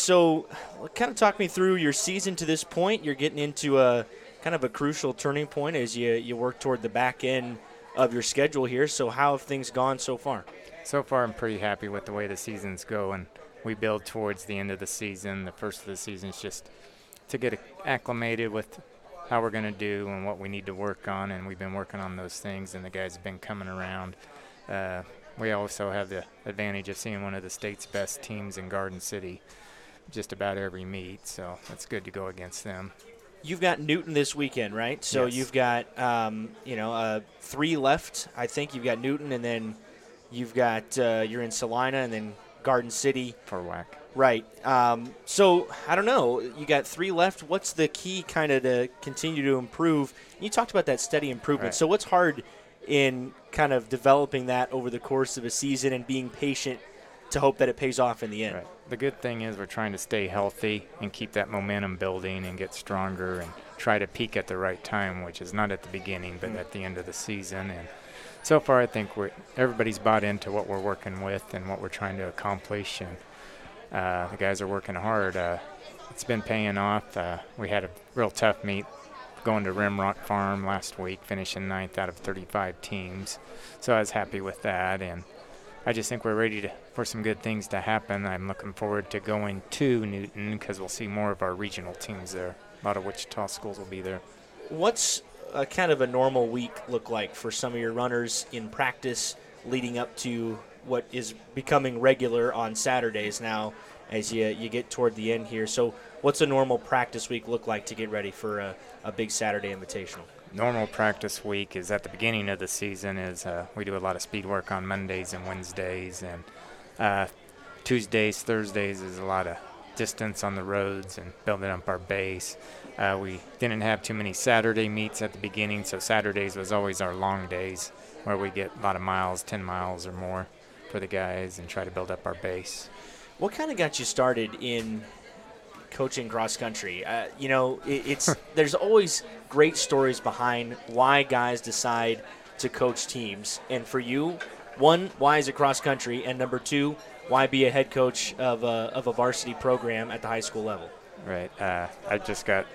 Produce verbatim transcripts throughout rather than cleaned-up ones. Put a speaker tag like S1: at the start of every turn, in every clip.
S1: so kind of talk me through your season to this point. You're getting into a kind of a crucial turning point as you, you work toward the back end of your schedule here. So how have things gone so far?
S2: So far, I'm pretty happy with the way the season's going. We build towards the end of the season. The first of the season is just to get acclimated with how we're going to do and what we need to work on, and we've been working on those things, and the guys have been coming around. Uh, we also have the advantage of seeing one of the state's best teams in Garden City just about every meet, so it's good to go against them.
S1: You've got Newton this weekend, right? So
S2: yes.
S1: You've got, um, you know, uh, three left. I think you've got Newton, and then you've got, uh, you're in Salina, and then Garden City.
S2: For whack.
S1: Right. Um, so, I don't know. You got three left. What's the key kind of to continue to improve? You talked about that steady improvement.
S2: Right.
S1: So what's hard in kind of developing that over the course of a season and being patient to hope that it pays off in the end?
S2: Right. The good thing is we're trying to stay healthy and keep that momentum building and get stronger and try to peak at the right time, which is not at the beginning but mm. at the end of the season. And so far I think we're everybody's bought into what we're working with and what we're trying to accomplish, and uh, the guys are working hard. Uh, it's been paying off. Uh, we had a real tough meet going to Rimrock Farm last week, finishing ninth out of thirty-five teams. So I was happy with that, and I just think we're ready to, for some good things to happen. I'm looking forward to going to Newton because we'll see more of our regional teams there. A lot of Wichita schools will be there.
S1: What's a kind of a normal week look like for some of your runners in practice leading up to what is becoming regular on Saturdays now as you, you get toward the end here? So what's a normal practice week look like to get ready for a, a big Saturday Invitational?
S2: Normal practice week is at the beginning of the season is uh, we do a lot of speed work on Mondays and Wednesdays, and uh, Tuesdays, Thursdays is a lot of distance on the roads and building up our base. Uh, we didn't have too many Saturday meets at the beginning, so Saturdays was always our long days where we get a lot of miles, ten miles or more for the guys and try to build up our base.
S1: What kind of got you started in coaching cross country? Uh, you know, it, it's there's always great stories behind why guys decide to coach teams. And for you, one, why is it cross country? And number two, why be a head coach of a, of a varsity program at the high school level?
S2: Right. Uh, I just got,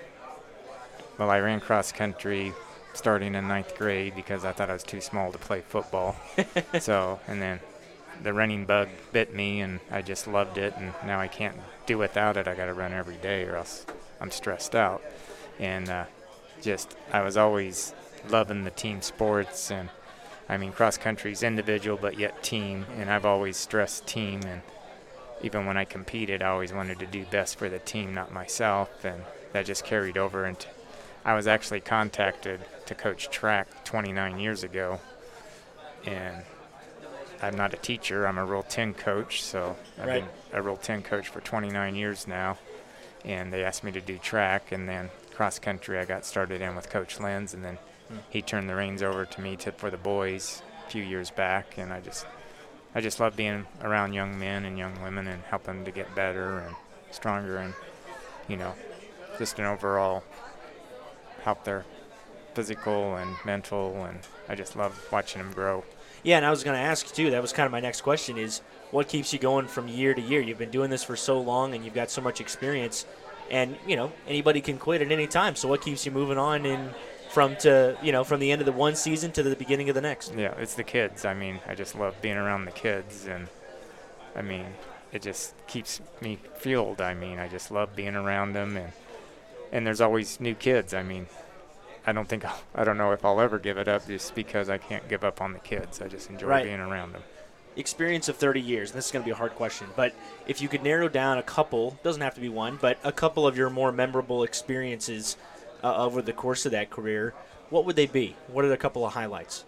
S2: well, I ran cross country starting in ninth grade because I thought I was too small to play football. So, and then the running bug bit me, and I just loved it, and now I can't do without it. I got to run every day or else I'm stressed out. And uh, just I was always loving the team sports, and I mean cross country's individual but yet team, and I've always stressed team, and even when I competed I always wanted to do best for the team, not myself, and that just carried over into I was actually contacted to coach track twenty-nine years ago, and I'm not a teacher. I'm a Rule ten coach, so I've
S1: right.
S2: been a Rule ten coach for twenty-nine years now, and they asked me to do track, and then cross country I got started in with Coach Lenz, and then hmm. he turned the reins over to me to, for the boys a few years back, and I just I just love being around young men and young women and helping them to get better and stronger, and, you know, just an overall help their physical and mental, and I just love watching them grow.
S1: Yeah, and I was going to ask, too, that was kind of my next question is, what keeps you going from year to year? You've been doing this for so long, and you've got so much experience, and, you know, anybody can quit at any time. So what keeps you moving on in from to, you know, from the end of the one season to the beginning of the next?
S2: Yeah, it's the kids. I mean, I just love being around the kids, and, I mean, it just keeps me fueled. I mean, I just love being around them, and and there's always new kids. I mean, I don't think I'll, I don't know if I'll ever give it up just because I can't give up on the kids. I just enjoy
S1: right.
S2: being around them.
S1: Experience of thirty years, and this is going to be a hard question, but if you could narrow down a couple, doesn't have to be one, but a couple of your more memorable experiences uh, over the course of that career, what would they be? What are a couple of highlights?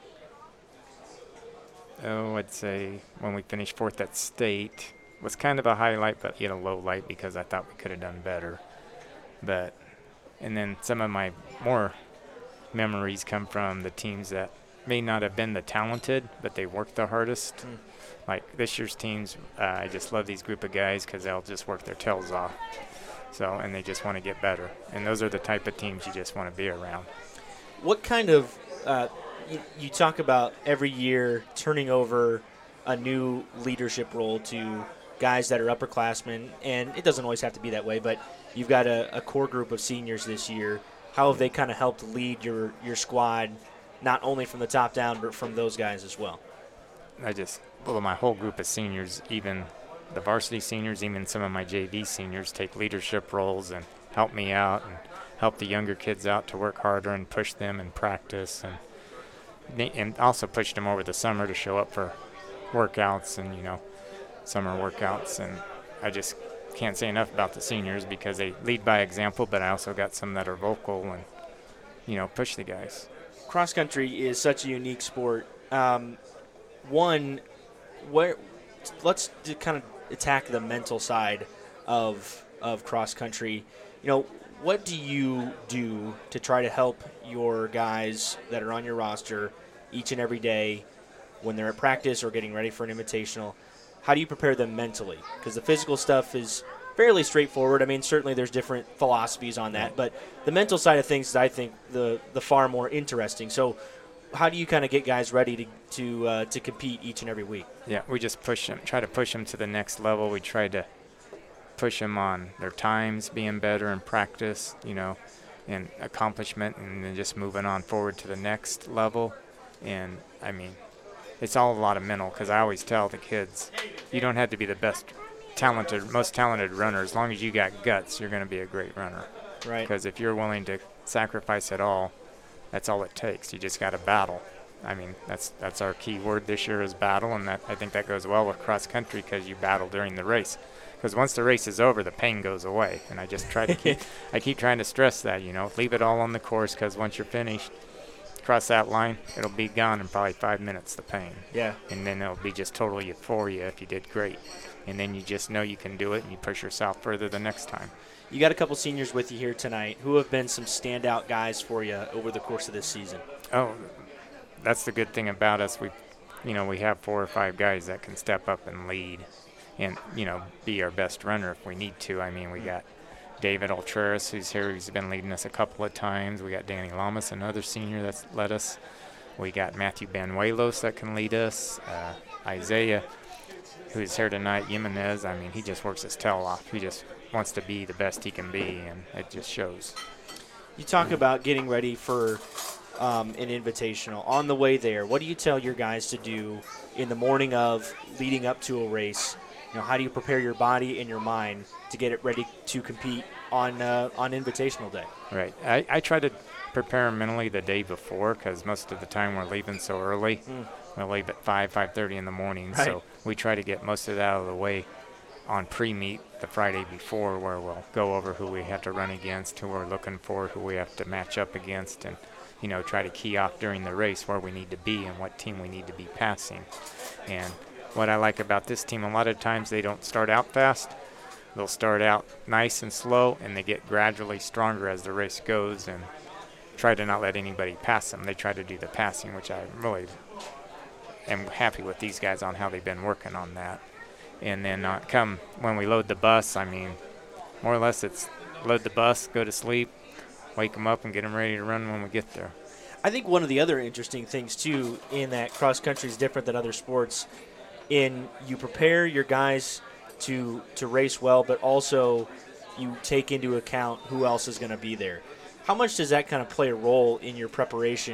S2: Oh, I'd say when we finished fourth at state was kind of a highlight, but yet a low light because I thought we could have done better. But and then some of my more memories come from the teams that may not have been the talented, but they worked the hardest. Mm. Like this year's teams, uh, I just love these group of guys because they'll just work their tails off. So, and they just want to get better. And those are the type of teams you just want to be around.
S1: What kind of, uh, you, you talk about every year turning over a new leadership role to guys that are upperclassmen, and it doesn't always have to be that way, but you've got a, a core group of seniors this year. How have they kind of helped lead your, your squad, not only from the top down, but from those guys as well?
S2: I just, well, my whole group of seniors, even the varsity seniors, even some of my J V seniors, take leadership roles and help me out and help the younger kids out to work harder and push them in practice, and and also pushed them over the summer to show up for workouts and, you know, summer workouts. And I just can't say enough about the seniors because they lead by example, but I also got some that are vocal and, you know, push the guys.
S1: Cross country is such a unique sport. Um, one, where let's kind of attack the mental side of of cross country. You know, what do you do to try to help your guys that are on your roster each and every day when they're at practice or getting ready for an invitational? How do you prepare them mentally? Because the physical stuff is fairly straightforward. I mean, certainly there's different philosophies on that, but the mental side of things is, I think, the the far more interesting. So how do you kind of get guys ready to to uh, to compete each and every week?
S2: Yeah, we just push them, try to push them to the next level. We try to push them on their times being better in practice, you know, and accomplishment, and then just moving on forward to the next level. And, I mean, it's all a lot of mental, because I always tell the kids, you don't have to be the best talented, most talented runner. As long as you got guts, you're going to be a great runner.
S1: Right.
S2: Because if you're willing to sacrifice it all, that's all it takes. You just got to battle. I mean, that's that's our key word this year is battle, and that I think that goes well with cross country because you battle during the race. Because once the race is over, the pain goes away, and I just try to keep I keep trying to stress that, you know, leave it all on the course, because once you're finished, cross that line, it'll be gone in probably five minutes, the pain.
S1: Yeah.
S2: And then it'll be just total euphoria if you did great, and then you just know you can do it, and you push yourself further the next time.
S1: You got a couple seniors with you here tonight. Who have been some standout guys for you over the course of this season?
S2: Oh, that's the good thing about us. We, you know, we have four or five guys that can step up and lead, and you know, be our best runner if we need to. I mean, we got David Altreras, who's here. He's been leading us a couple of times. We got Danny Lamas, another senior that's led us. We got Matthew Banuelos that can lead us. Uh, Isaiah, who's here tonight, Jimenez. I mean, he just works his tail off. He just wants to be the best he can be, and it just shows.
S1: You talk about getting ready for um, an invitational. On the way there, what do you tell your guys to do in the morning of leading up to a race? You know, how do you prepare your body and your mind to get it ready to compete on uh, on invitational day?
S2: Right. I, I try to prepare mentally the day before, because most of the time we're leaving so early. Mm. We leave at five, five thirty in the morning, right. So we try to get most of that out of the way on pre-meet the Friday before, where we'll go over who we have to run against, who we're looking for, who we have to match up against, and, you know, try to key off during the race where we need to be and what team we need to be passing. And what I like about this team, a lot of times they don't start out fast. They'll start out nice and slow, and they get gradually stronger as the race goes, and try to not let anybody pass them. They try to do the passing, which I really am happy with these guys on how they've been working on that. And then uh, come when we load the bus, I mean, more or less it's load the bus, go to sleep, wake them up, and get them ready to run when we get there.
S1: I think one of the other interesting things, too, in that cross-country is different than other sports. In you prepare your guys to to race well, but also you take into account who else is going to be there. How much does that kind of play a role in your preparation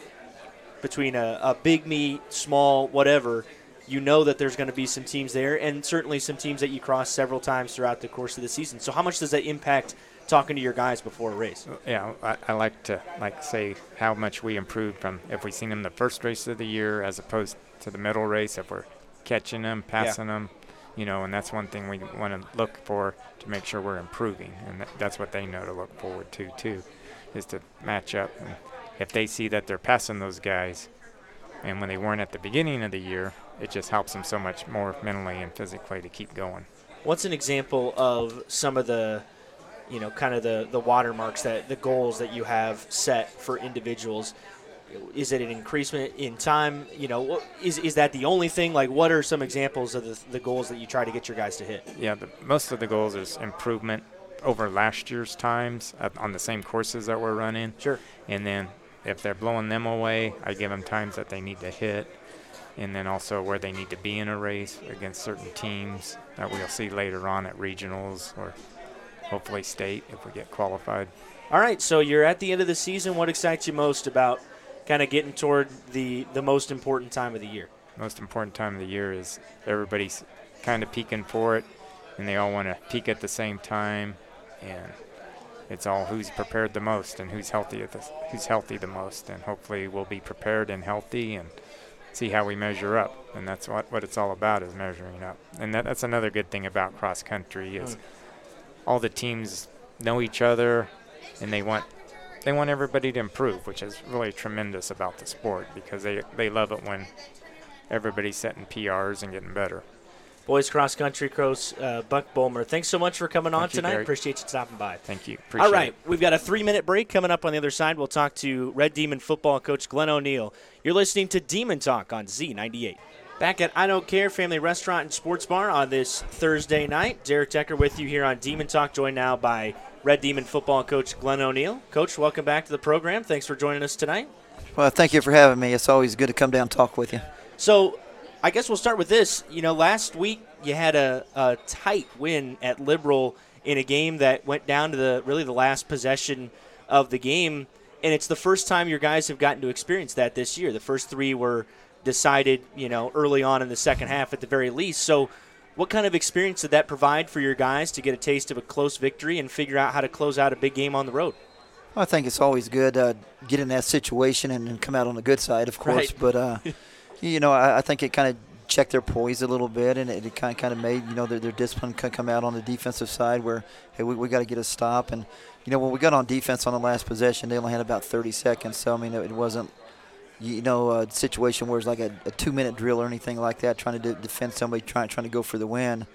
S1: between a, a big meet, small, whatever? You know that there's going to be some teams there, and certainly some teams that you cross several times throughout the course of the season. So how much does that impact talking to your guys before a race?
S2: Yeah, I, I like to like say how much we improved from if we seen them the first race of the year as opposed to the middle race, if we're catching them, passing yeah. them, you know, and that's one thing we want to look for to make sure we're improving, and that, that's what they know to look forward to, too, is to match up. And if they see that they're passing those guys, and when they weren't at the beginning of the year, it just helps them so much more mentally and physically to keep going.
S1: What's an example of some of the, you know, kind of the, the watermarks, that the goals that you have set for individuals? Is it an increasement in time? You know, is is that the only thing? Like, what are some examples of the, the goals that you try to get your guys to hit?
S2: Yeah, the, most of the goals is improvement over last year's times on the same courses that we're running.
S1: Sure.
S2: And then if they're blowing them away, I give them times that they need to hit. and then also where they need to be in a race against certain teams that we'll see later on at regionals or hopefully state if we get qualified.
S1: All right, so you're at the end of the season. What excites you most about kind of getting toward the, the most important time of the year?
S2: Most important time of the year is everybody's kind of peaking for it, and they all want to peak at the same time, and it's all who's prepared the most and who's healthy at the, who's healthy the most, and hopefully we'll be prepared and healthy and see how we measure up, and that's what, what it's all about, is measuring up. And that, that's another good thing about cross country is mm. all the teams know each other, and they want they want everybody to improve, which is really tremendous about the sport, because they, they love it when everybody's setting P Rs and getting better.
S1: Boys cross country coach uh, Buck Bulmer, thanks so much for coming on
S2: Thank you,
S1: tonight.
S2: Derek.
S1: Appreciate you stopping by.
S2: Thank you. Appreciate
S1: All right,
S2: it.
S1: we've got a three-minute break coming up on the other side. We'll talk to Red Demon football coach Glenn O'Neill. You're listening to Demon Talk on Z ninety-eight. Back at I Don't Care Family Restaurant and Sports Bar on this Thursday night. Derek Decker with you here on Demon Talk, joined now by Red Demon football coach Glenn O'Neill. Coach, welcome back to the program. Thanks for joining us tonight.
S3: Well, thank you for having me. It's always good to come down and talk with you.
S1: So I guess we'll start with this. You know, last week you had a, a tight win at Liberal in a game that went down to the really the last possession of the game, and it's the first time your guys have gotten to experience that this year. The first three were decided, you know, early on in the second half at the very least. So what kind of experience did that provide for your guys to get a taste of a close victory and figure out how to close out a big game on the road?
S3: Well, I think it's always good to uh, get in that situation and, and come out on the good side, of course.
S1: Right.
S3: But, uh, you know, I, I think it kind of checked their poise a little bit, and it, it kind of kind of made, you know, their, their discipline come out on the defensive side where, hey, we, we got to get a stop. And, you know, when we got on defense on the last possession, they only had about thirty seconds. So, I mean, it, it wasn't, you know, a situation where it's like a, a two-minute drill or anything like that, trying to de- defend somebody trying, trying to go for the win.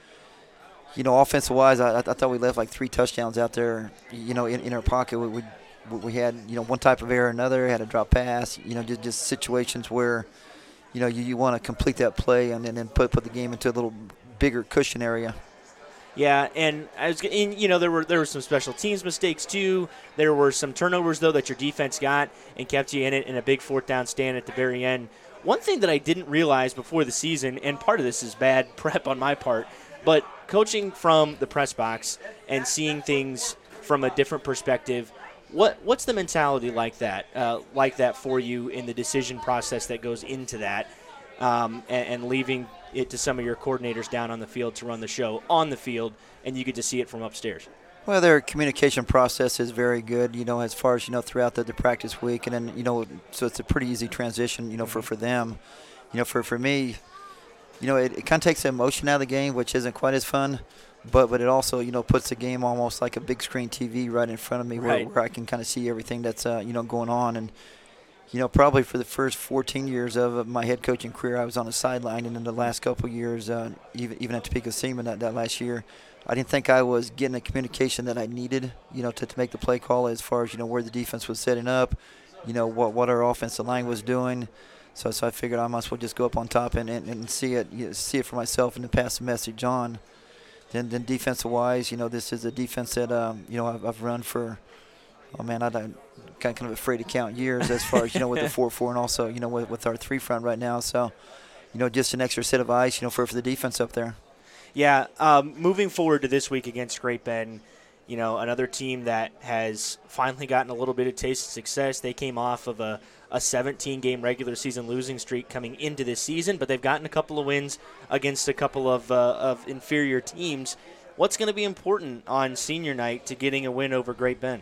S3: You know, offensive-wise, I, I thought we left like three touchdowns out there, you know, in, in our pocket. We, we we had, you know, one type of error or another, had a drop pass, you know, just, just situations where, you know, you, you want to complete that play and then, then put put the game into a little bigger cushion area.
S1: Yeah, and I was, and, you know, there were there were some special teams mistakes too. There were some turnovers though that your defense got and kept you in it in a big fourth down stand at the very end. One thing that I didn't realize before the season, and part of this is bad prep on my part, but coaching from the press box and seeing things from a different perspective. What what's the mentality like that, uh, like that for you in the decision process that goes into that, um, and, and leaving it to some of your coordinators down on the field to run the show on the field, and you get to see it from upstairs?
S3: Well, their communication process is very good, you know, as far as, you know, throughout the, the practice week. And then, you know, so it's a pretty easy transition, you know, for, for them. You know, for, for me, you know, it, it kind of takes the emotion out of the game, which isn't quite as fun. But but it also, you know, puts the game almost like a big screen T V right in front of me where,
S1: Right.
S3: where I can kind of see everything that's, uh, you know, going on. And, you know, probably for the first fourteen years of my head coaching career, I was on the sideline. And in the last couple of years, uh, even even at Topeka Seaman that, that last year, I didn't think I was getting the communication that I needed, you know, to, to make the play call as far as, you know, where the defense was setting up, you know, what, what our offensive line was doing. So so I figured I might as well just go up on top and, and, and see it you know, see it for myself and then pass the message on. Then, then defensive-wise, you know, this is a defense that, um, you know, I've, I've run for, oh, man, I'm kind of, kind of afraid to count years as far as, you know, with the four four and also, you know, with, with our three front right now. So, you know, just an extra set of eyes, you know, for, for the defense up there.
S1: Yeah, um, moving forward to this week against Great Bend, you know, another team that has finally gotten a little bit of taste of success. They came off of a a seventeen-game regular season losing streak coming into this season, but they've gotten a couple of wins against a couple of uh, of inferior teams. What's going to be important on senior night to getting a win over Great Bend?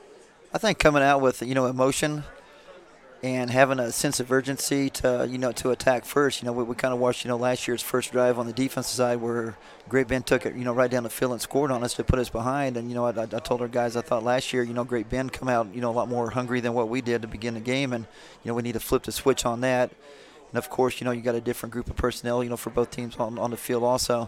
S3: I think coming out with, you know, emotion and having a sense of urgency to, you know, to attack first. You know, we, we kind of watched, you know, last year's first drive on the defensive side where Great Bend took it, you know, right down the field and scored on us to put us behind. And, you know, I, I told our guys I thought last year, you know, Great Bend come out, you know, a lot more hungry than what we did to begin the game. And, you know, we need to flip the switch on that. And, of course, you know, you got a different group of personnel, you know, for both teams on, on the field also.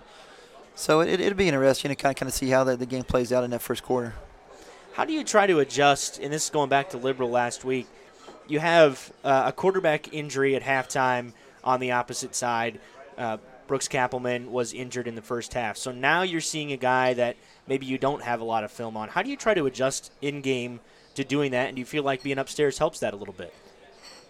S3: So it, it'll be interesting to kind of, kind of see how the, the game plays out in that first quarter.
S1: How do you try to adjust, and this is going back to Liberal last week, you have uh, a quarterback injury at halftime on the opposite side. Uh, Brooks Kappelman was injured in the first half. So now you're seeing a guy that maybe you don't have a lot of film on. How do you try to adjust in-game to doing that, and do you feel like being upstairs helps that a little bit?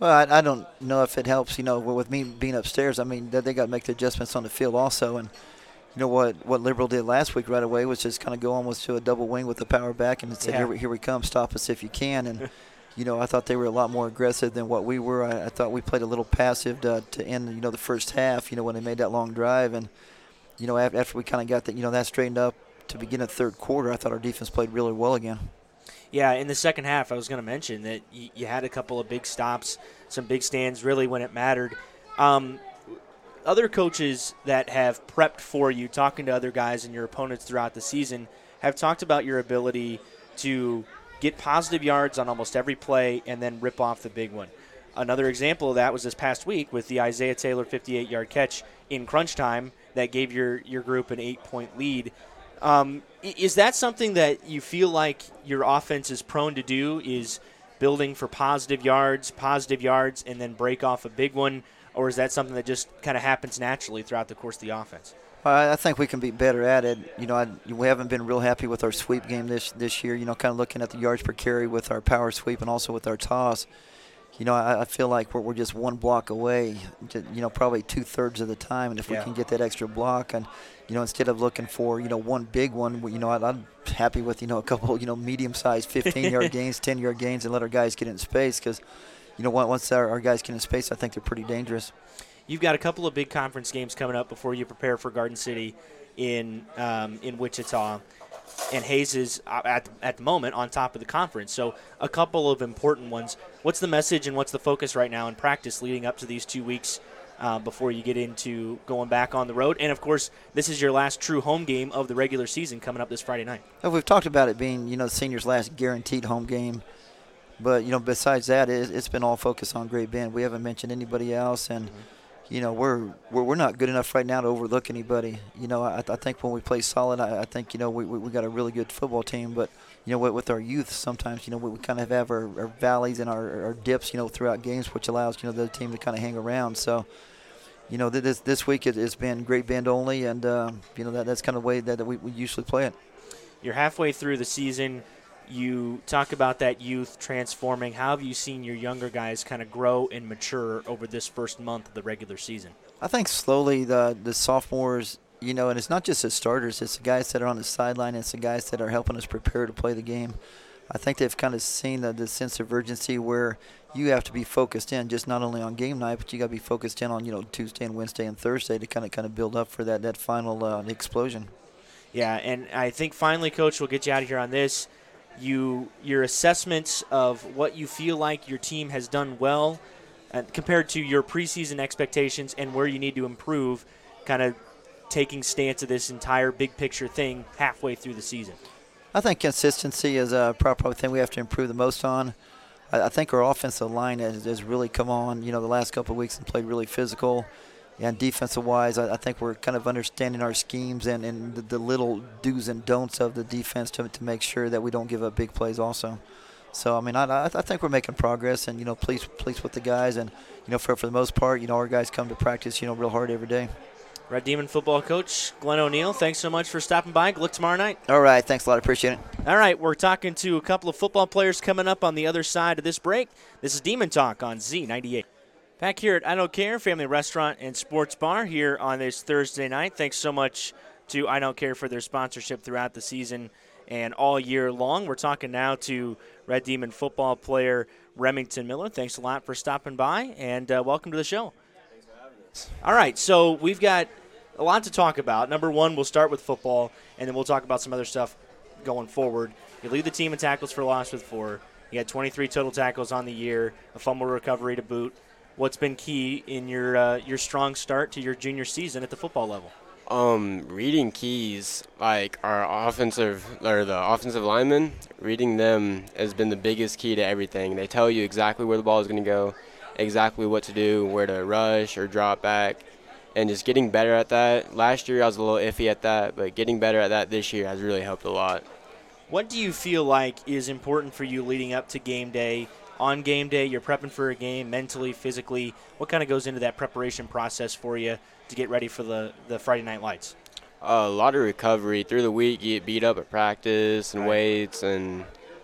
S3: Well, I, I don't know if it helps, you know, with me being upstairs. I mean, they, they got to make the adjustments on the field also. And, you know, what, what Liberal did last week right away was just kind of go almost to a double wing with the power back and said,
S1: Yeah.
S3: here, we, here we come, stop us if you can. And, you know, I thought they were a lot more aggressive than what we were. I, I thought we played a little passive to, to end, you know, the first half, you know, when they made that long drive. And, you know, after, after we kind of got that, you know, that straightened up to begin the third quarter, I thought our defense played really well again.
S1: Yeah, in the second half, I was going to mention that you, you had a couple of big stops, some big stands really when it mattered. Um, other coaches that have prepped for you, talking to other guys and your opponents throughout the season, have talked about your ability to get positive yards on almost every play and then rip off the big one. Another example of that was this past week with the Isaiah Taylor fifty-eight-yard catch in crunch time that gave your, your group an eight-point lead. Um, is that something that you feel like your offense is prone to do, is building for positive yards, positive yards, and then break off a big one? Or is that something that just kind of happens naturally throughout the course of the offense?
S3: I think we can be better at it. You know, I, we haven't been real happy with our sweep game this this year, you know, kind of looking at the yards per carry with our power sweep and also with our toss. You know, I, I feel like we're, we're just one block away, to, you know, probably two-thirds of the time. And if
S1: Yeah.
S3: we can get that extra block and, you know, instead of looking for, you know, one big one, you know, I, I'm happy with, you know, a couple, you know, medium-sized fifteen-yard gains, ten-yard gains, and let our guys get in space because, you know, once our, our guys get in space, I think they're pretty dangerous.
S1: You've got a couple of big conference games coming up before you prepare for Garden City in um, in Wichita. And Hayes is, uh, at, at the moment, on top of the conference. So a couple of important ones. What's the message and what's the focus right now in practice leading up to these two weeks uh, before you get into going back on the road? And, of course, this is your last true home game of the regular season coming up this Friday night.
S3: Well, we've talked about it being, you know, the seniors' last guaranteed home game. But, you know, besides that, it, it's been all focused on Great Bend. We haven't mentioned anybody else. And, mm-hmm. you know, we're, we're we're not good enough right now to overlook anybody. You know, I, I think when we play solid, I, I think, you know, we, we we got a really good football team. But, you know, with, with our youth, sometimes, you know, we, we kind of have our, our valleys and our, our dips, you know, throughout games, which allows, you know, the team to kind of hang around. So, you know, this this week it, it's been Great Bend only, and, uh, you know, that that's kind of the way that, that we, we usually play it.
S1: You're halfway through the season. You talk about that youth transforming. How have you seen your younger guys kind of grow and mature over this first month of the regular season?
S3: I think slowly the the sophomores, you know, and it's not just the starters, it's the guys that are on the sideline, it's the guys that are helping us prepare to play the game. I think they've kind of seen the, the sense of urgency where you have to be focused in, just not only on game night, but you got to be focused in on, you know, Tuesday and Wednesday and Thursday to kind of kind of build up for that, that final uh, explosion.
S1: Yeah, and I think finally, Coach, we'll get you out of here on this. You your assessments of what you feel like your team has done well uh, compared to your preseason expectations and where you need to improve, kind of taking stance of this entire big picture thing halfway through the season.
S3: I think consistency is a probably thing we have to improve the most on. I, I think our offensive line has, has really come on, you know, the last couple of weeks and played really physical. And defensive-wise, I, I think we're kind of understanding our schemes and, and the, the little do's and don'ts of the defense to, to make sure that we don't give up big plays also. So, I mean, I, I, I think we're making progress and, you know, pleased, pleased with the guys. And, you know, for, for the most part, you know, our guys come to practice, you know, real hard every day.
S1: Red Demon football coach Glenn O'Neill, thanks so much for stopping by. Good luck tomorrow night.
S3: All right. Thanks a lot. Appreciate it.
S1: All right. We're talking to a couple of football players coming up on the other side of this break. This is Demon Talk on Z ninety-eight. Back here at I Don't Care Family Restaurant and Sports Bar here on this Thursday night. Thanks so much to I Don't Care for their sponsorship throughout the season and all year long. We're talking now to Red Demon football player Remington Miller. Thanks a lot for stopping by, and uh, welcome to the show.
S4: Thanks for having us.
S1: All right, so we've got a lot to talk about. Number one, we'll start with football, and then we'll talk about some other stuff going forward. You lead the team in tackles for loss with four. You had twenty-three total tackles on the year, a fumble recovery to boot. What's been key in your uh, your strong start to your junior season at the football level?
S4: Um, reading keys, like our offensive or the offensive linemen, reading them has been the biggest key to everything. They tell you exactly where the ball is going to go, exactly what to do, where to rush or drop back, and just getting better at that. Last year I was a little iffy at that, but getting better at that this year has really helped a lot.
S1: What do you feel like is important for you leading up to game day? On game day, you're prepping for a game mentally, physically. What kind of goes into that preparation process for you to get ready for the, the Friday Night Lights?
S4: Uh, a lot of recovery. Through the week, you get beat up at practice and
S1: Right.
S4: weights, and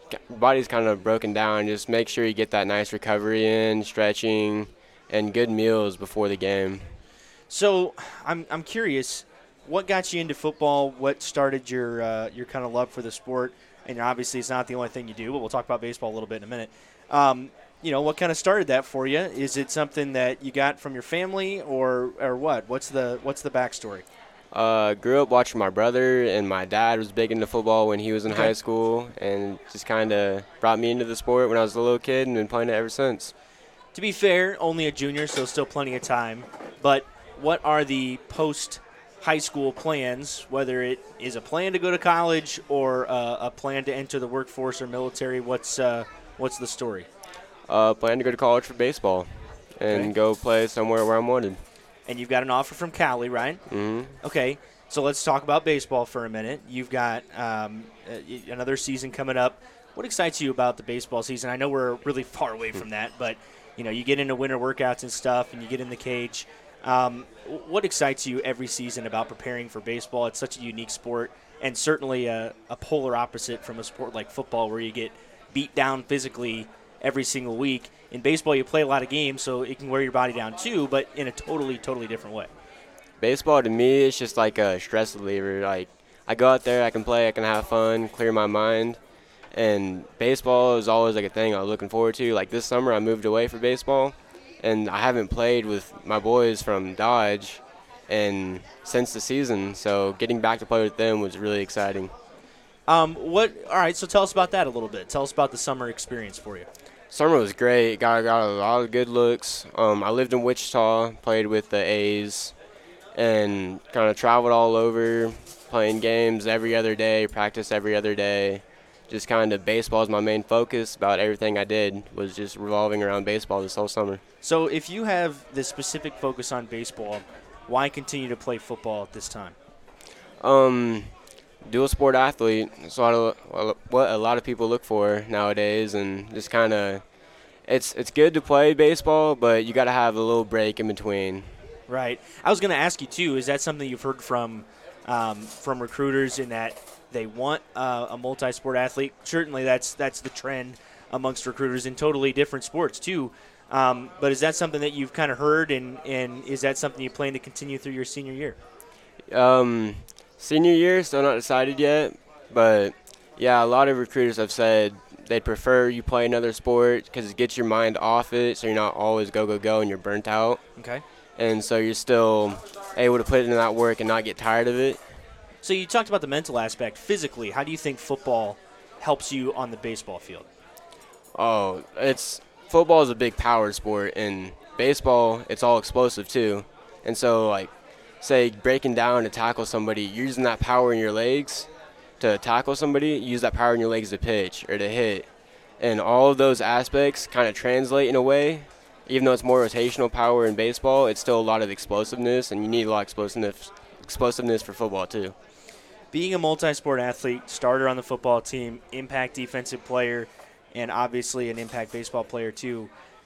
S4: body's kind of broken down, just make sure you get that nice recovery in, stretching, and good meals before the game.
S1: So I'm I'm curious, what got you into football? What started your uh, your kind of love for the sport? And obviously it's not the only thing you do, but we'll talk about baseball a little bit in a minute. Um, you know, what kind of started that for you? Is it something that you got from your family, or or what? What's the what's the backstory?
S4: Uh, grew up watching my brother, and my dad was big into football when he was in
S1: Okay.
S4: high school, and just kind of brought me into the sport when I was a little kid and been playing it ever since.
S1: To be fair, only a junior, so still plenty of time. But what are the post-high school plans, whether it is a plan to go to college or uh, a plan to enter the workforce or military? What's uh, what's the story?
S4: Uh, plan to go to college for baseball and
S1: Okay.
S4: go play somewhere where I'm wanted.
S1: And you've got an offer from Cali, right?
S4: hmm
S1: Okay, so let's talk about baseball for a minute. You've got um, uh, another season coming up. What excites you about the baseball season? I know we're really far away from that, but you know, you get into winter workouts and stuff, and you get in the cage. Um, what excites you every season about preparing for baseball? It's such a unique sport, and certainly a, a polar opposite from a sport like football, where you get beat down physically every single week. In baseball, you play a lot of games, so it can wear your body down too, but in a totally, totally different way.
S4: Baseball to me is just like a stress reliever. Like, I go out there, I can play, I can have fun, clear my mind. And baseball is always like a thing I was looking forward to. Like this summer, I moved away for baseball, and I haven't played with my boys from Dodge and since the season. So getting back to play with them was really exciting.
S1: Um, what? All right, so tell us about that a little bit. Tell us about the summer experience for you.
S4: Summer was great. Got got a lot of good looks. Um, I lived in Wichita, played with the A's, and kind of traveled all over, playing games every other day, practice every other day. Just kind of baseball is my main focus. About everything I did was just revolving around baseball this whole summer.
S1: So if you have this specific focus on baseball, why continue to play football at this time?
S4: Um, dual sport athlete. That's what a, what a lot of people look for nowadays, and just kind of, it's it's good to play baseball, but you got to have a little break in between.
S1: Right. I was going to ask you, too, is that something you've heard from um, from recruiters in that they want uh, a multi-sport athlete? Certainly that's that's the trend amongst recruiters in totally different sports, too. Um, but is that something that you've kind of heard, and, and is that something you plan to continue through your senior year?
S4: Um, senior year, still not decided yet, but yeah, a lot of recruiters have said they'd prefer you play another sport because it gets your mind off it, so you're not always go, go, go, and you're burnt out.
S1: Okay.
S4: And so you're still able to put in that work and not get tired of it.
S1: So you talked about the mental aspect. Physically, how do you think football helps you on the baseball field?
S4: Oh, it's football is a big power sport, and baseball, it's all explosive too. And so, like, say breaking down to tackle somebody, you're using that power in your legs to tackle somebody, you use that power in your legs to pitch or to hit. And all of those aspects kind of translate in a way. Even though it's more rotational power in baseball, it's still a lot of explosiveness, and you need a lot of explosiveness, explosiveness for football too.
S1: Being a multi-sport athlete, starter on the football team, impact defensive player, and obviously an impact baseball player too,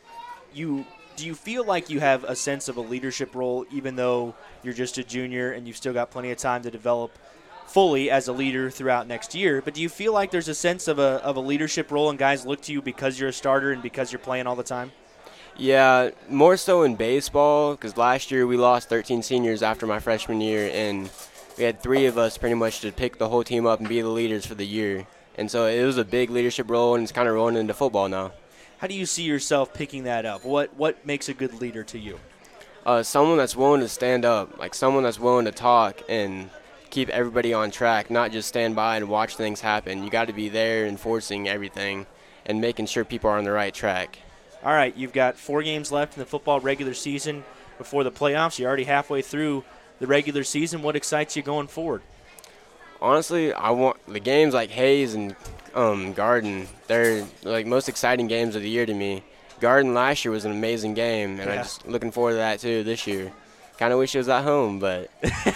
S1: you do you feel like you have a sense of a leadership role even though you're just a junior and you've still got plenty of time to develop fully as a leader throughout next year, but do you feel like there's a sense of a, of a leadership role and guys look to you because you're a starter and because you're playing all the time?
S4: Yeah, more so in baseball, because last year we lost thirteen seniors after my freshman year, and we had three of us pretty much to pick the whole team up and be the leaders for the year. And so it was a big leadership role, and it's kind of rolling into football now.
S1: How do you see yourself picking that up? What what makes a good leader to you?
S4: Uh, someone that's willing to stand up, like someone that's willing to talk and keep everybody on track, not just stand by and watch things happen. You got to be there enforcing everything and making sure people are on the right track.
S1: All right, you've got four games left in the football regular season before the playoffs. You're already halfway through the regular season. What excites you going forward?
S4: Honestly, I want the games like Hayes and um, Garden. They're like most exciting games of the year to me. Garden last year was an amazing game, and
S1: Yeah.
S4: I'm just looking forward to that too this year. Kind of wish it was at home, but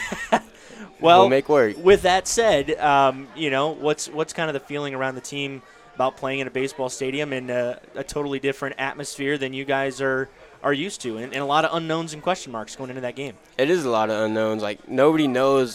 S1: Well,
S4: we'll make work.
S1: with that said, um, you know, what's what's kind of the feeling around the team about playing in a baseball stadium in a, a totally different atmosphere than you guys are are used to, and, and a lot of unknowns and question marks going into that game?
S4: It is a lot of unknowns. Like nobody knows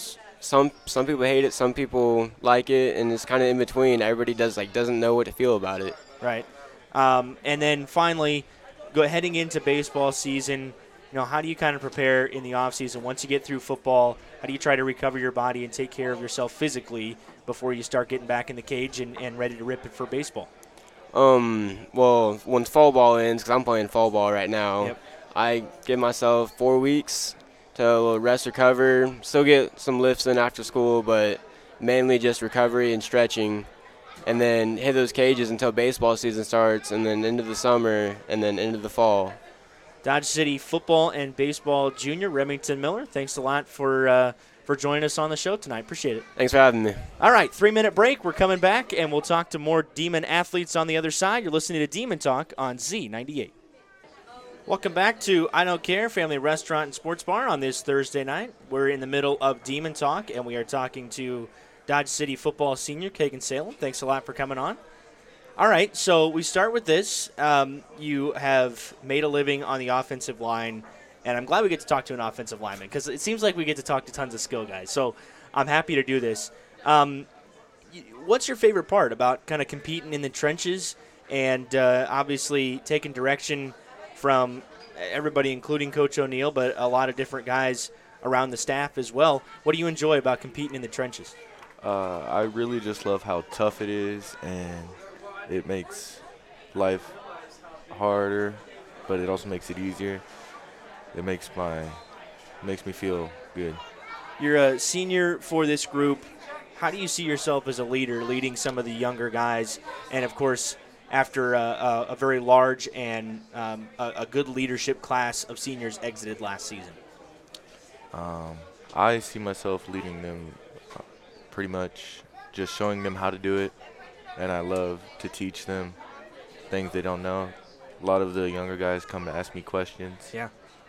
S4: some some people hate it, some people like it, and it's kind of in between. Everybody does like doesn't know what to feel about it.
S1: Right. Um, and then finally, go heading into baseball season. You know, how do you kind of prepare in the off season once you get through football? How do you try to recover your body and take care of yourself physically before you start getting back in the cage and, and ready to rip it for baseball?
S4: Um. Well, once fall ball ends, because I'm playing fall ball right now,
S1: Yep.
S4: I give myself four weeks to rest, recover. Still get some lifts in after school, but mainly just recovery and stretching. And then hit those cages until baseball season starts, and then into the summer, and then into the fall.
S1: Dodge City football and baseball junior Remington Miller, thanks a lot for uh, for joining us on the show tonight. Appreciate it.
S4: Thanks for having me.
S1: All right, three-minute break. We're coming back, and we'll talk to more Demon athletes on the other side. You're listening to Demon Talk on Z ninety-eight. Welcome back to I Don't Care Family Restaurant and Sports Bar on this Thursday night. We're in the middle of Demon Talk, and we are talking to Dodge City football senior Kagan Salem. Thanks a lot for coming on. All right, so we start with this. Um, you have made a living on the offensive line, and I'm glad we get to talk to an offensive lineman because it seems like we get to talk to tons of skill guys. So I'm happy to do this. Um, what's your favorite part about kind of competing in the trenches and uh, obviously taking direction from everybody, including Coach O'Neill, but a lot of different guys around the staff as well? What do you enjoy about competing in the trenches?
S5: Uh, I really just love how tough it is, and it makes life harder, but it also makes it easier. It makes my makes me feel good.
S1: You're a senior for this group. How do you see yourself as a leader, leading some of the younger guys? And, of course, after a, a, a very large and um, a, a good leadership class of seniors exited last season.
S5: Um, I see myself leading them pretty much, just showing them how to do it. And I love to teach them things they don't know. A lot of the younger guys come to ask me questions.
S1: Yeah.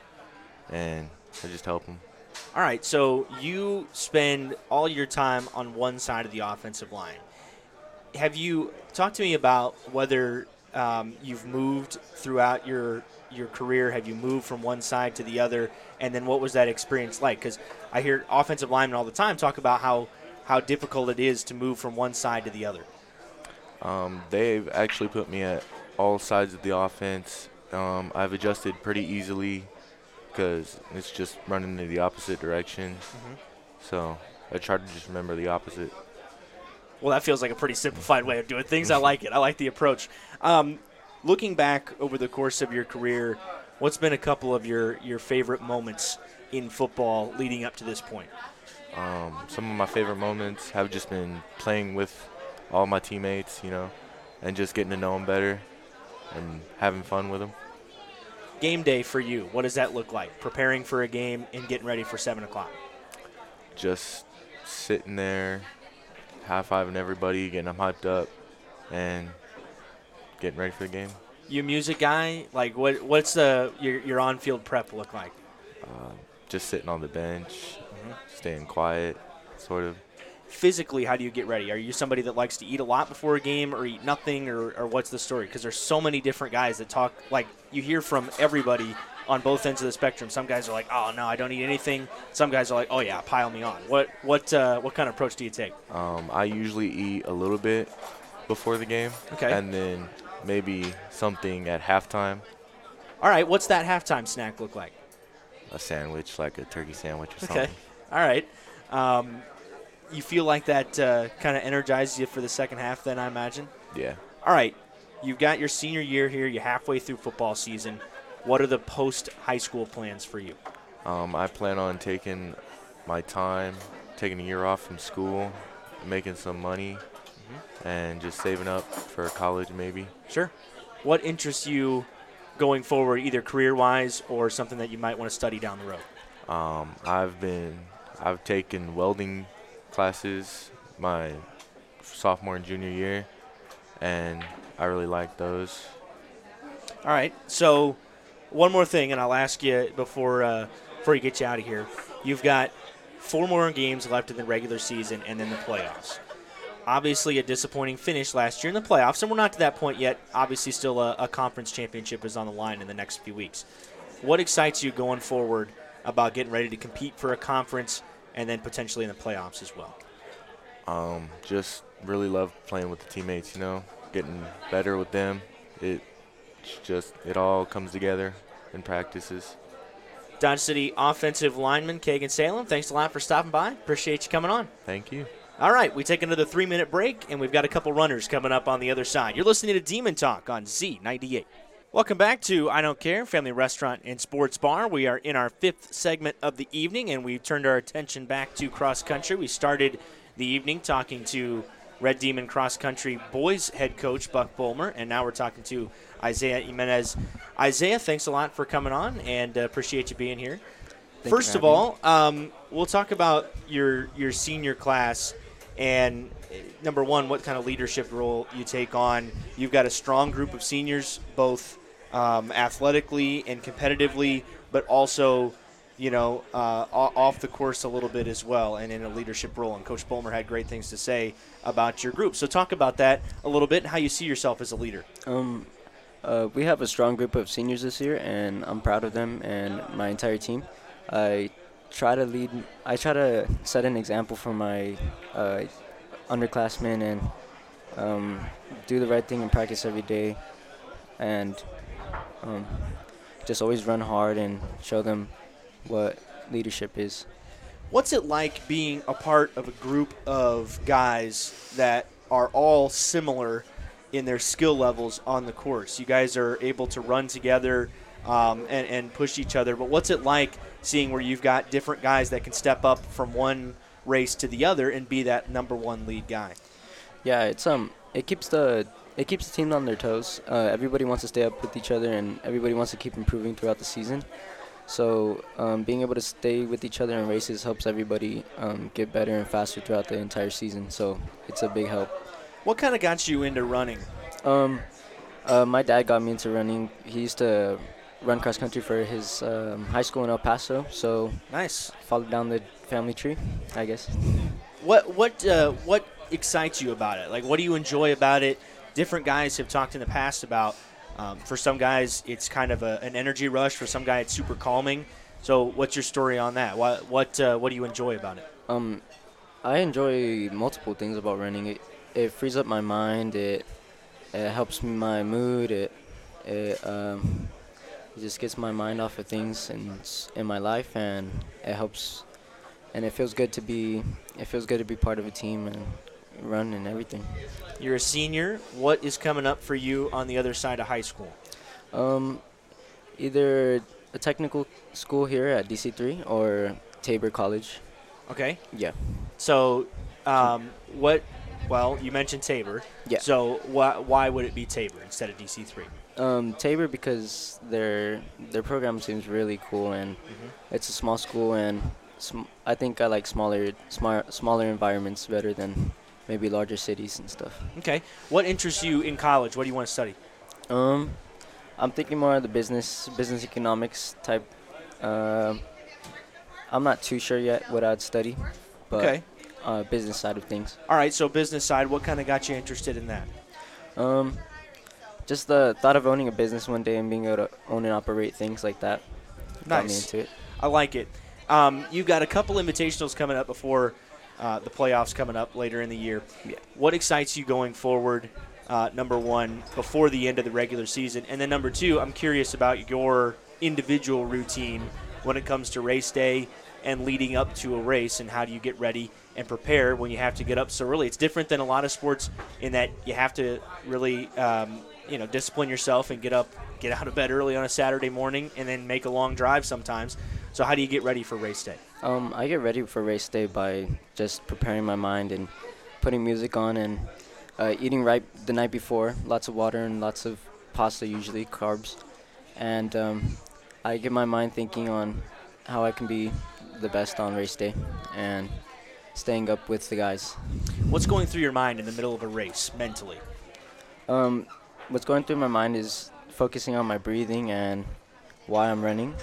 S5: And I just help them.
S1: All right, so you spend all your time on one side of the offensive line. Have you talked to me about whether um, you've moved throughout your your career? Have you moved from one side to the other? And then what was that experience like? Because I hear offensive linemen all the time talk about how, how difficult it is to move from one side to the other.
S5: Um, they've actually put me at all sides of the offense. Um, I've adjusted pretty easily because it's just running in the opposite direction.
S1: Mm-hmm.
S5: So I try to just remember the opposite.
S1: Well, that feels like a pretty simplified way of doing things. I like it. I like the approach. Um, looking back over the course of your career, what's been a couple of your, your favorite moments in football leading up to this point?
S5: Um, some of my favorite moments have just been playing with all my teammates, you know, and just getting to know them better and having fun with them.
S1: Game day for you, what does that look like? Preparing for a game and getting ready for seven o'clock.
S5: Just sitting there, high-fiving everybody, getting them hyped up, and getting ready for the game.
S1: You a music guy? Like, what? What's the your, your on-field prep look like?
S5: Uh, just sitting on the bench,
S1: Mm-hmm.
S5: staying quiet, sort of.
S1: Physically, how do you get ready? Are you somebody that likes to eat a lot before a game or eat nothing, or, or what's the story? Because there's so many different guys that talk, like you hear from everybody on both ends of the spectrum. Some guys are like, oh, no, I don't eat anything. Some guys are like, oh, yeah, pile me on. What what uh, what kind of approach do you take?
S5: Um, I usually eat a little bit before the game.
S1: Okay.
S5: And then maybe something at halftime,
S1: All right, what's that halftime snack look like?
S5: a sandwich, like a turkey sandwich or
S1: Okay.
S5: something.
S1: All right. Um, you feel like that uh, kind of energizes you for the second half then, I imagine?
S5: Yeah.
S1: All right. You've got your senior year here. You're halfway through football season. What are the post-high school plans for you?
S5: Um, I plan on taking my time, taking a year off from school, making some money,
S1: Mm-hmm.
S5: and just saving up for college maybe.
S1: Sure. What interests you going forward, either career-wise or something that you might want to study down the road?
S5: Um, I've been, I've taken welding classes my sophomore and junior year, and I really like those.
S1: All right. So one more thing, and I'll ask you before uh, before you get you out of here. You've got four more games left in the regular season and then the playoffs. Obviously a disappointing finish last year in the playoffs, and we're not to that point yet. Obviously still a, a conference championship is on the line in the next few weeks. What excites you going forward about getting ready to compete for a conference and then potentially in the playoffs as well?
S5: Um, just really love playing with the teammates, you know, getting better with them. It just, it all comes together in practices.
S1: Dodge City offensive lineman Kagan Salem, thanks a lot for stopping by. Appreciate you coming on.
S5: Thank you.
S1: All right, we take another three-minute break, and we've got a couple runners coming up on the other side. You're listening to Demon Talk on Z ninety-eight. Welcome back to I Don't Care, Family Restaurant and Sports Bar. We are in our fifth segment of the evening, and we've turned our attention back to cross country. We started the evening talking to Red Demon cross country boys head coach Buck Bulmer, and now we're talking to Isaiah Jimenez. Isaiah, thanks a lot for coming on, and uh, appreciate you being here.
S6: Thank
S1: First of all, um, we'll talk about your your senior class. And number one, what kind of leadership role you take on. You've got a strong group of seniors, both um, athletically and competitively, but also, you know, uh, off the course a little bit as well, and in a leadership role. And Coach Bulmer had great things to say about your group. So talk about that a little bit and how you see yourself as a leader.
S6: Um, uh, we have a strong group of seniors this year, and I'm proud of them and my entire team. I try to lead. I try to set an example for my uh, underclassmen and um, do the right thing in practice every day, and um, just always run hard and show them what leadership is.
S1: What's it like being a part of a group of guys that are all similar in their skill levels on the course? You guys are able to run together um, and, and push each other, but what's it like seeing where you've got different guys that can step up from one race to the other and be that number one lead guy?
S6: Yeah, it's um, it keeps the it keeps the team on their toes. Uh, everybody wants to stay up with each other, and everybody wants to keep improving throughout the season. So um, being able to stay with each other in races helps everybody um, get better and faster throughout the entire season. So it's a big help.
S1: What kind of got you into running?
S6: Um, uh, my dad got me into running. He used to run cross country for his um, high school in El Paso. So
S1: Nice.
S6: followed down the family tree, I guess.
S1: What what uh, what excites you about it? Like, what do you enjoy about it? Different guys have talked in the past about. Um, for some guys, it's kind of a, an energy rush. For some guys, it's super calming. So, what's your story on that? What what uh, what do you enjoy about it?
S6: Um, I enjoy multiple things about running. It it frees up my mind. It it helps me my mood. It it um it just gets my mind off of things in in my life, and it helps. And it feels good to be it feels good to be part of a team and run and everything.
S1: You're a senior. What is coming up for you on the other side of high school?
S6: Um, either a technical school here at D C three or Tabor College.
S1: Okay.
S6: Yeah.
S1: So, um, what? Well, you mentioned Tabor.
S6: Yeah.
S1: So, why why would it be Tabor instead of D C three?
S6: Um, Tabor because their their program seems really cool, and
S1: Mm-hmm.
S6: it's a small school, and sm- I think I like smaller smart smaller environments better than maybe larger cities and stuff.
S1: Okay. What interests you in college? What do you want to study?
S6: Um, I'm thinking more of the business business economics type. Uh, I'm not too sure yet what I'd study, but
S1: Okay.
S6: uh, business side of things.
S1: All right. So, business side. What kind of got you interested in that?
S6: Um, just the thought of owning a business one day and being able to own and operate things like that got me
S1: Nice.
S6: into it.
S1: I like it. Um, you've got a couple invitationals coming up before uh, the playoffs coming up later in the year.
S6: Yeah.
S1: What excites you going forward, uh, number one, before the end of the regular season? And then number two, I'm curious about your individual routine when it comes to race day and leading up to a race, and how do you get ready and prepare when you have to get up so early? It's different than a lot of sports in that you have to really um, you know, discipline yourself and get up, get out of bed early on a Saturday morning and then make a long drive sometimes. So how do you get ready for race day?
S6: Um, I get ready for race day by just preparing my mind and putting music on and uh, eating right the night before, lots of water and lots of pasta, usually carbs. And um, I get my mind thinking on how I can be the best on race day and staying up with the guys.
S1: What's going through your mind in the middle of a race mentally?
S6: Um, what's going through my mind is focusing on my breathing and why I'm running.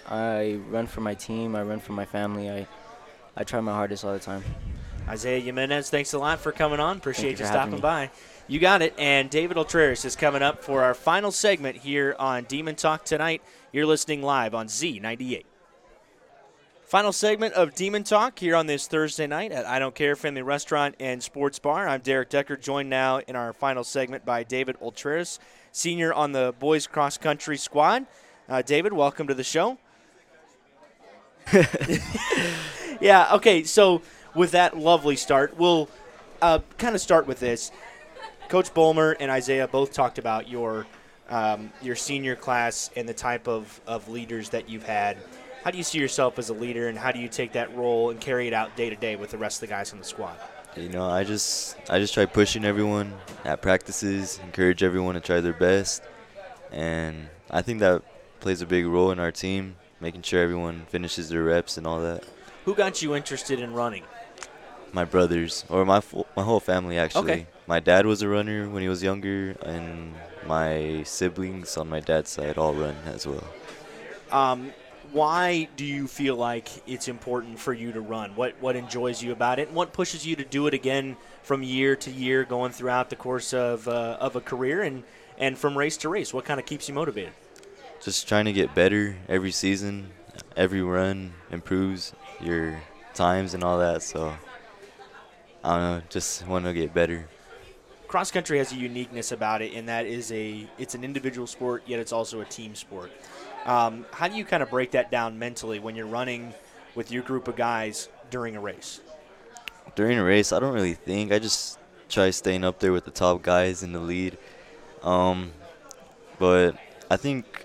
S6: I run for my team. I run for my family. I, I try my hardest all the time.
S1: Isaiah Jimenez, thanks a lot for coming on. Appreciate
S6: Thank you
S1: you
S6: for having
S1: stopping
S6: me.
S1: by. You got it. And David Ultreris is coming up for our final segment here on Demon Talk tonight. You're listening live on Z ninety-eight. Final segment of Demon Talk here on this Thursday night at I Don't Care Family Restaurant and Sports Bar. I'm Derek Decker, joined now in our final segment by David Ultreras, senior on the boys cross country squad. Uh, David, welcome to the show. Yeah, okay, so with that lovely start, we'll uh, kind of start with this. Coach Bulmer and Isaiah both talked about your um, your senior class and the type of, of leaders that you've had. How do you see yourself as a leader, and how do you take that role and carry it out day to day with the rest of the guys on the squad?
S7: You know, I just I just try pushing everyone at practices, encourage everyone to try their best, and I think that plays a big role in our team, making sure everyone finishes their reps and all that.
S1: Who got you interested in running?
S7: My brothers, or my full, my whole family actually.
S1: Okay.
S7: My dad was a runner when he was younger, and my siblings on my dad's side all run as well.
S1: Um, why do you feel like it's important for you to run? What what enjoys you about it, and what pushes you to do it again from year to year, going throughout the course of uh, of a career, and, and from race to race? What kind of keeps you motivated?
S7: Just trying to get better every season. Every run improves your times and all that, so I don't know, just want to get better.
S1: Cross country has a uniqueness about it, and that is a it's an individual sport, yet it's also a team sport. Um, how do you kind of break that down mentally when you're running with your group of guys during a race?
S7: During a race, I don't really think. I just try staying up there with the top guys in the lead. Um, but I think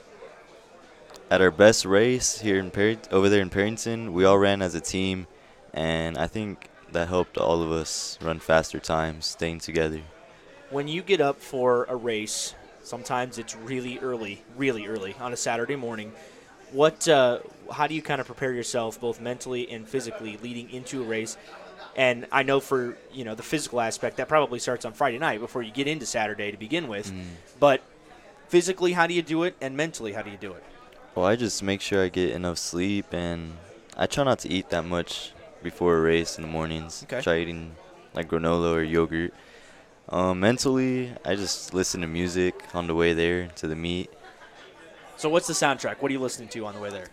S7: at our best race here in Perry, over there in Perryton, we all ran as a team, and I think that helped all of us run faster times, staying together.
S1: When you get up for a race, sometimes it's really early, really early on a Saturday morning. What, uh, how do you kind of prepare yourself both mentally and physically leading into a race? And I know for, you know, the physical aspect, that probably starts on Friday night before you get into Saturday to begin with. Mm. But physically, how do you do it? And mentally, how do you do it?
S7: Well, I just make sure I get enough sleep, and I try not to eat that much before a race in the mornings.
S1: Okay.
S7: Try eating like granola or yogurt. Um, mentally, I just listen to music on the way there to the meet.
S1: So what's the soundtrack? What are you listening to on the way there?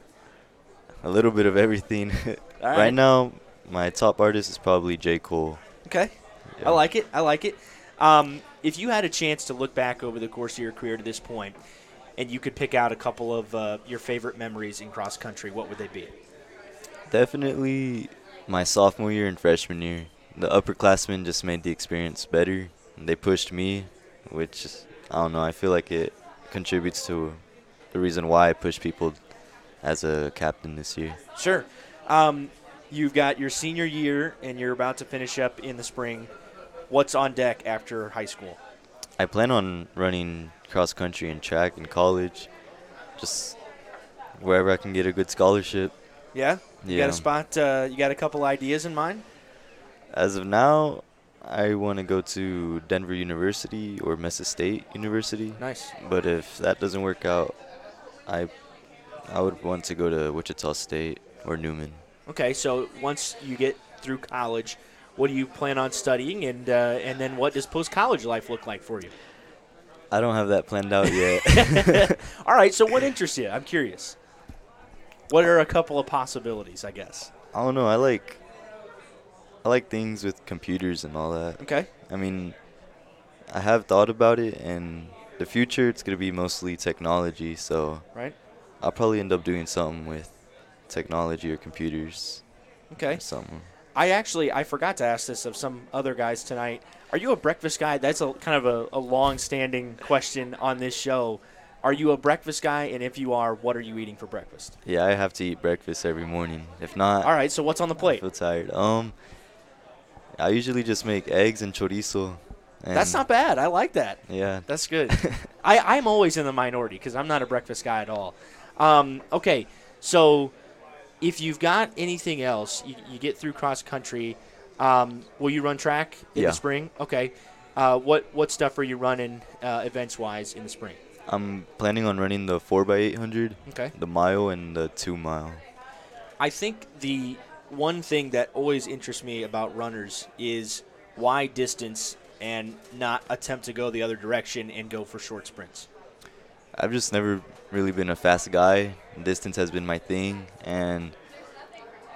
S7: A little bit of everything.
S1: All
S7: right.
S1: right
S7: now, my top artist is probably J. Cole.
S1: Okay.
S7: Yeah.
S1: I like it. I like it. Um, if you had a chance to look back over the course of your career to this point, and you could pick out a couple of uh, your favorite memories in cross country, what would they be?
S7: Definitely my sophomore year and freshman year. The upperclassmen just made the experience better. They pushed me, which, I don't know, I feel like it contributes to the reason why I push people as a captain this year.
S1: Sure. Um, you've got your senior year, and you're about to finish up in the spring. What's on deck after high school?
S7: I plan on running cross country and track in college, just wherever I can get a good scholarship.
S1: Yeah? You
S7: yeah.
S1: got a spot, uh, you got a couple ideas in mind?
S7: As of now, I want to go to Denver University or Mesa State University.
S1: Nice.
S7: But if that doesn't work out, I I would want to go to Wichita State or Newman.
S1: Okay, so once you get through college, what do you plan on studying, and uh, and then what does post-college life look like for you?
S7: I don't have that planned out yet.
S1: All right, so what interests you? I'm curious. What are a couple of possibilities, I guess?
S7: I don't know. I like I like things with computers and all that.
S1: Okay.
S7: I mean, I have thought about it, and the future it's going to be mostly technology, so
S1: right.
S7: I'll probably end up doing something with technology or computers.
S1: Okay.
S7: Or something.
S1: I actually, I forgot to ask this of some other guys tonight. Are you a breakfast guy? That's a kind of a, a long-standing question on this show. Are you a breakfast guy? And if you are, what are you eating for breakfast?
S7: Yeah, I have to eat breakfast every morning. If not,
S1: all right, so what's on the plate?
S7: I feel tired. Um, I usually just make eggs and chorizo. And
S1: That's not bad. I like that.
S7: Yeah.
S1: That's good. I, I'm always in the minority because I'm not a breakfast guy at all. Um, okay, so if you've got anything else, you, you get through cross country. Um, will you run track in
S7: yeah.
S1: the spring? Okay. Uh, what what stuff are you running uh, events wise in the spring?
S7: I'm planning on running the four by eight hundred,
S1: okay,
S7: the mile, and the two mile.
S1: I think the one thing that always interests me about runners is why distance and not attempt to go the other direction and go for short sprints.
S7: I've just never really been a fast guy. Distance has been my thing, and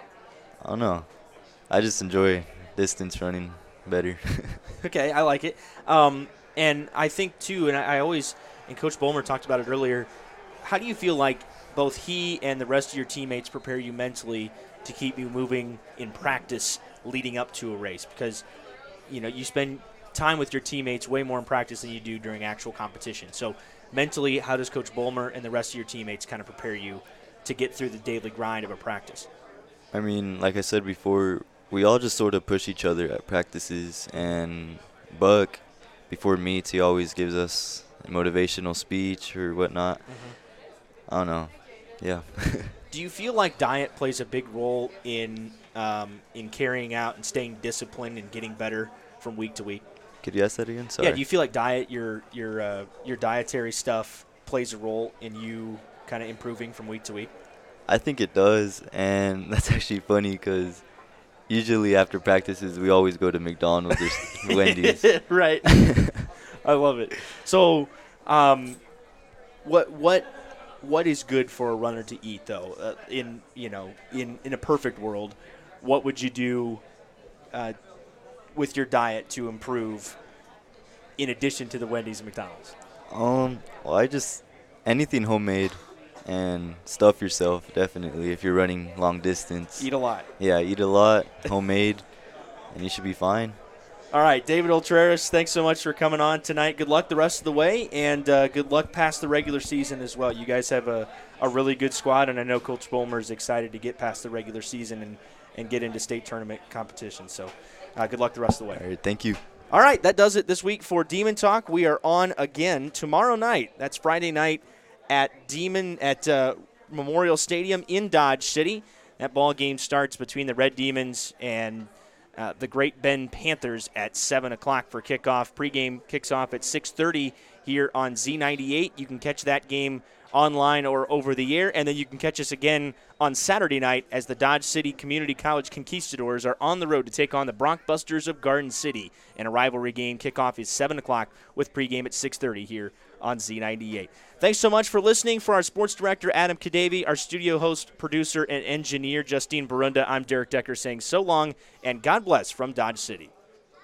S7: I don't know. I just enjoy distance running better.
S1: Okay, I like it. Um, and I think, too, and I, I always, and Coach Bulmer talked about it earlier, how do you feel like both he and the rest of your teammates prepare you mentally to keep you moving in practice leading up to a race? Because, you know, you spend time with your teammates way more in practice than you do during actual competition. So mentally, how does Coach Bulmer and the rest of your teammates kind of prepare you to get through the daily grind of a practice?
S7: I mean, like I said before, we all just sort of push each other at practices. And Buck, before meets, he always gives us a motivational speech or whatnot. Mm-hmm. I don't know. Yeah.
S1: Do you feel like diet plays a big role in um, in carrying out and staying disciplined and getting better from week to week?
S7: Could you ask that again? Sorry.
S1: Yeah. Do you feel like diet, your your uh, your dietary stuff, plays a role in you kind of improving from week to week?
S7: I think it does, and that's actually funny because usually after practices we always go to McDonald's or Wendy's.
S1: Right. I love it. So, um, what what what is good for a runner to eat though? Uh, in you know, in in a perfect world, what would you do uh, with your diet to improve in addition to the Wendy's and McDonald's?
S7: Um, well, I just anything homemade and stuff yourself, definitely, if you're running long distance.
S1: Eat a lot.
S7: Yeah, eat a lot, homemade, and you should be fine.
S1: All right, David Ultreras, thanks so much for coming on tonight. Good luck the rest of the way, and uh, good luck past the regular season as well. You guys have a, a really good squad, and I know Coach Bulmer is excited to get past the regular season and, and get into state tournament competition. So uh, good luck the rest of the way.
S7: All right, thank you.
S1: All right, that does it this week for Demon Talk. We are on again tomorrow night. That's Friday night at Demon at uh, Memorial Stadium in Dodge City. That ball game starts between the Red Demons and uh, the Great Bend Panthers at seven o'clock for kickoff. Pregame kicks off at six thirty here on Z ninety-eight. You can catch that game online or over the air, and then you can catch us again on Saturday night as the Dodge City Community College Conquistadors are on the road to take on the Brockbusters of Garden City. And a rivalry game kickoff is seven o'clock with pregame at six thirty here on Z ninety-eight. Thanks so much for listening. For our sports director, Adam Kadavy, our studio host, producer, and engineer, Justine Barunda, I'm Derek Decker saying so long and God bless from Dodge City.